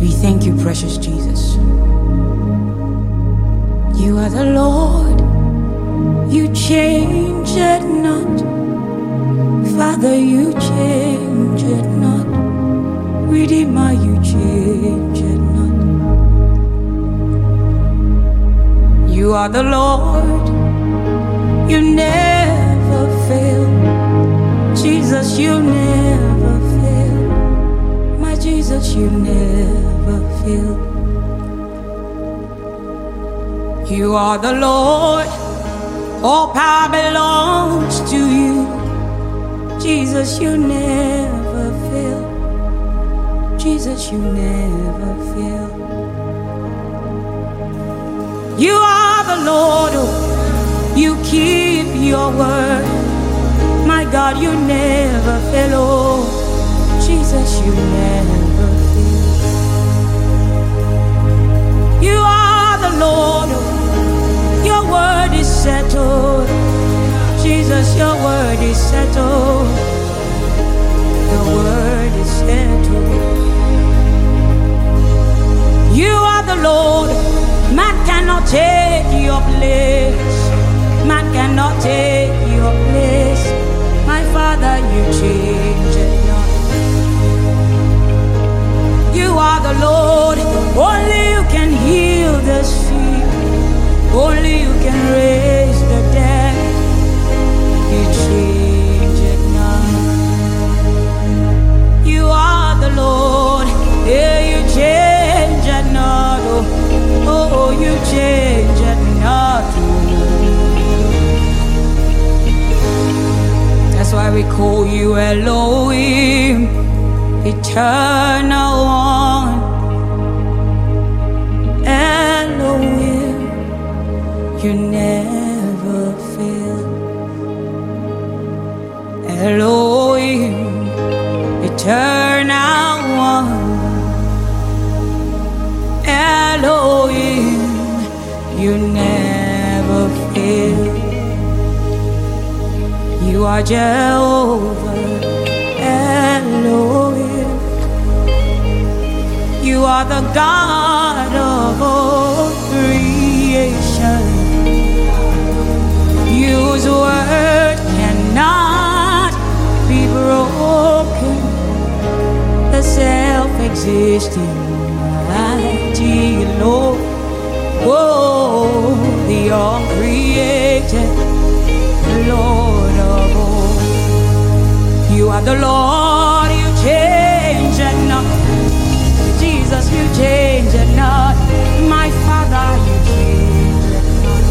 We thank you, precious Jesus. You are the Lord, you change it not. Father, you change it not. Redeemer, you change it not. You are the Lord, you never fail. Jesus, you never fail. My Jesus, you never fail. You are the Lord, all power belongs to you. Jesus, you never fail. Jesus, you never fail. You are the Lord, oh, you keep your word. My God, you never fail, oh, Jesus, you never fail. You are the Lord, oh, your word is settled. Jesus, your word is settled. Your word is settled. You are the Lord. Man cannot take your place. Man cannot take your place. My Father, you change it not. You are the Lord. Only you can heal the sick. Only you can raise the dead. You change it not. You are the Lord. Yeah, you change it not. Oh, you change it not. That's why we call you Elohim, eternal one. Elohim, you never fail. Elohim, eternal one. Elohim, you never fail. You are Jehovah Elohim. You are the God of all creation. Whose word cannot be broken. The self-existing mighty Lord. Oh, the uncreated Lord of all. You are the Lord, you change it not. Jesus, you change it not. My Father, you change it not.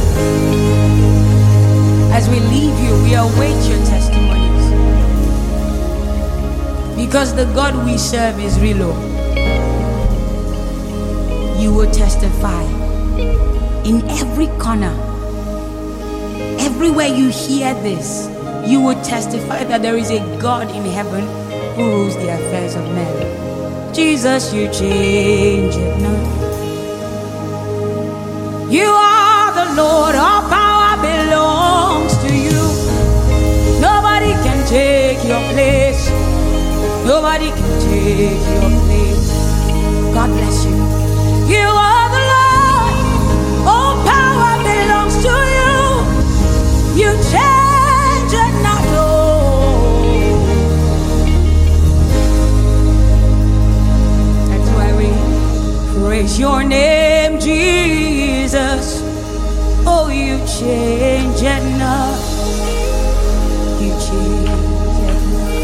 As we leave you, we await your testimonies. Because the God we serve is real. You will testify in every corner. Everywhere you hear this, you will testify that there is a God in heaven who rules the affairs of men. Jesus, you change it not. You are the Lord, all power belongs to you. Nobody can take your place. Nobody can take your place. God bless you. You are the Lord, all power belongs to you. You change it not, oh. That's why we praise your name, Jesus. Oh, you change it not. You change it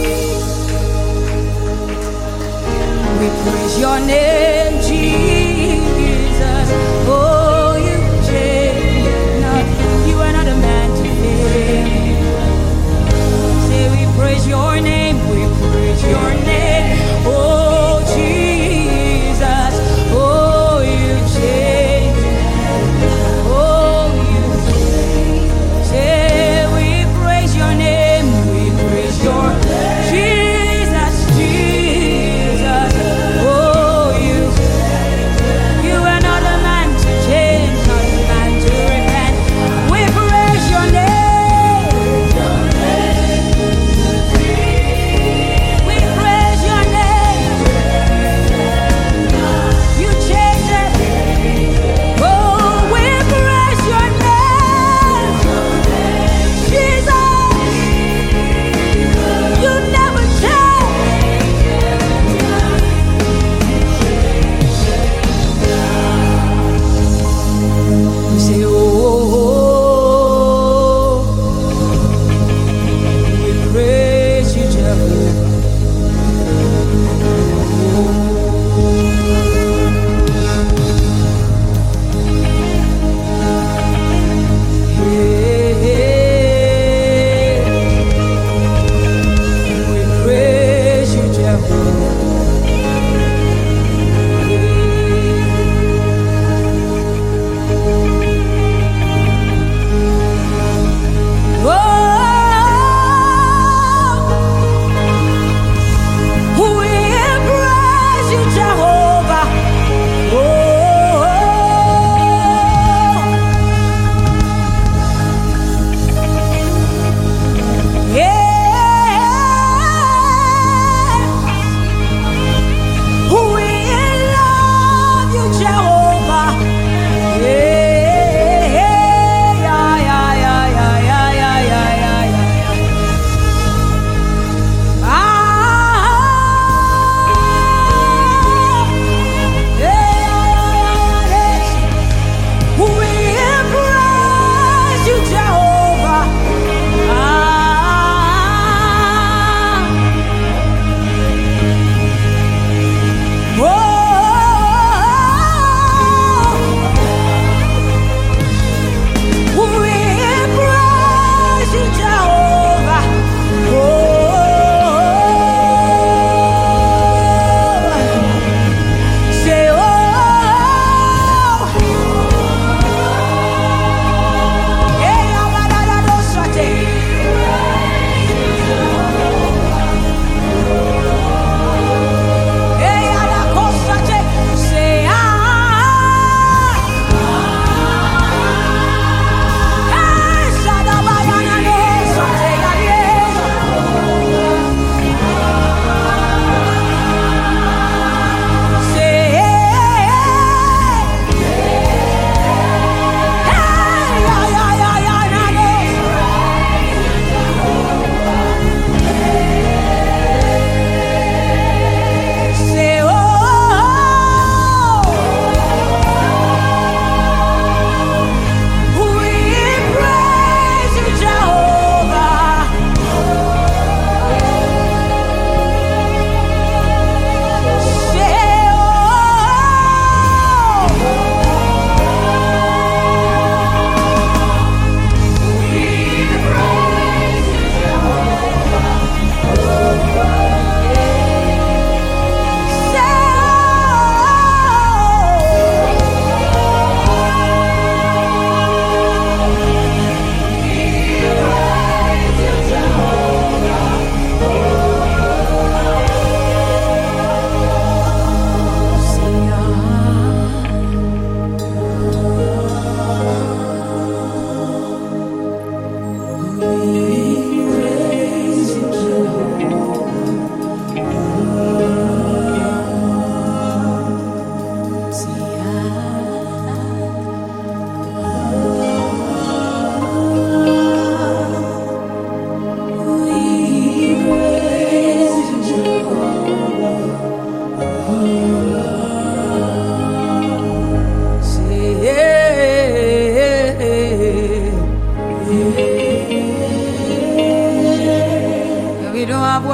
not. We praise your name, Jesus. Oh, you change it not. You are not a man to fail. Say we praise your name, we praise your name. Oh, Jesus. Oh, you change it. Oh, you change. Say we praise your name, we praise your Jesus, Jesus. Oh, you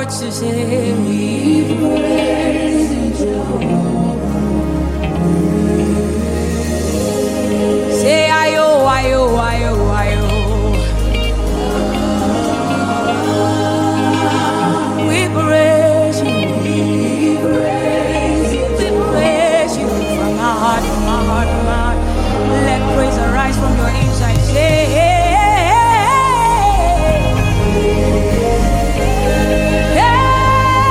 hearts to say, we praise you, Jehovah. Say, ayo, ayo, ayo, ayo. We praise you, we praise you, we praise you from our heart, from our heart, from our heart. Let praise arise from your inside. Say, hey, hey,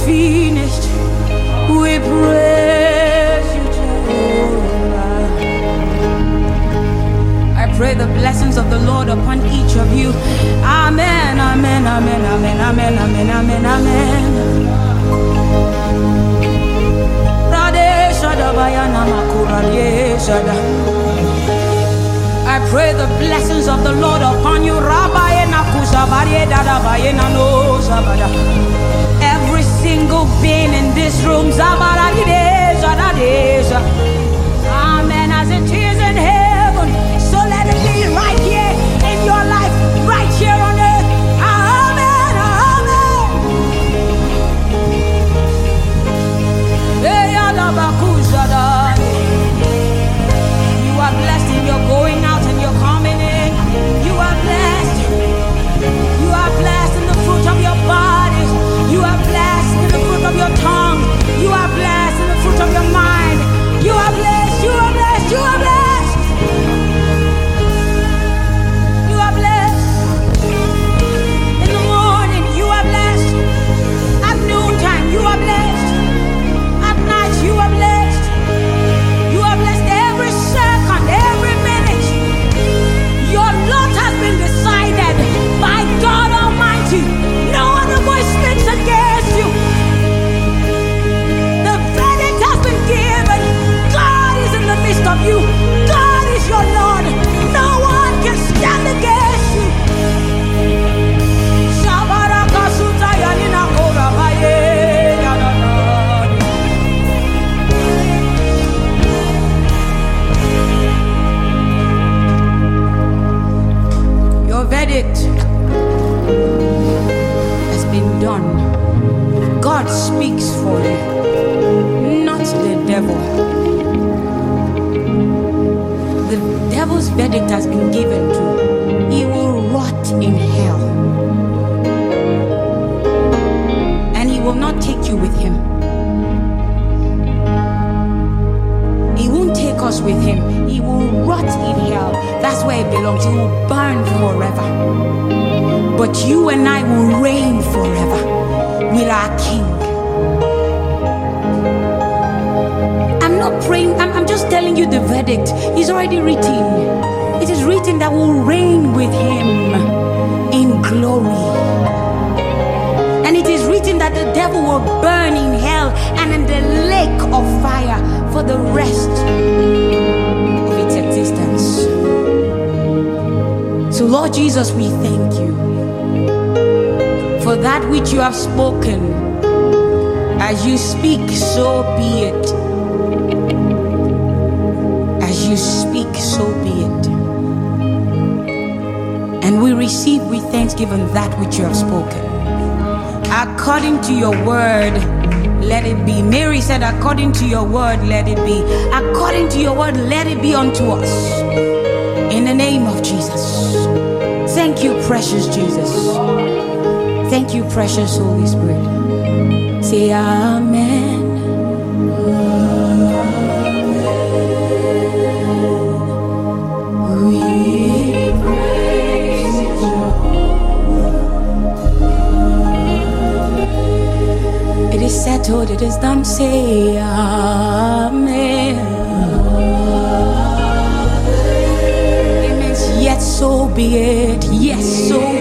finished. We praise you, Jehovah. I pray the blessings of the Lord upon each of you. Amen, amen, amen, amen, amen, amen, amen, amen. I pray the blessings of the Lord upon you. Every single being in this room. Amen. As it is in heaven, so let it be right here in your life, right here on earth. Amen. You are blessed in your going out and your coming in. You are blessed. You are blessed in the fruit of your bodies. You are blessed in the fruit of your tongue. You are blessed in the fruit of your mind. You are blessed. You are blessed. You are blessed. You are blessed. In the morning, you are blessed. At noontime, you are blessed. At night, you are blessed. You are blessed every second, every minute. Your lot has been decided by God Almighty. No other voice speaks against you. The verdict has been given. God is in the midst of you. God is your Lord. No one can stand against you. Your verdict has been done. God speaks for you, not the devil. The devil's verdict has been given to. He will rot in hell. And he will not take you with him. He won't take us with him. He will rot in hell. That's where he belongs. He will burn forever. But you and I will reign forever with our King. I'm not praying, I'm just telling you the verdict. It's already written. It is written that we'll reign with him in glory. And it is written that the devil will burn in hell and in the lake of fire for the rest of its existence. So Lord Jesus, we thank you for that which you have spoken. As you speak, so be it. As you speak, so be it. And we receive with thanksgiving that which you have spoken. According to your word, let it be. Mary said, according to your word, let it be. According to your word, let it be unto us. In the name of Jesus. Thank you, precious Jesus. Thank you, precious Holy Spirit. Say amen. We praise you. It is settled, it is done. Say amen. It means yes, so be it. Yes, so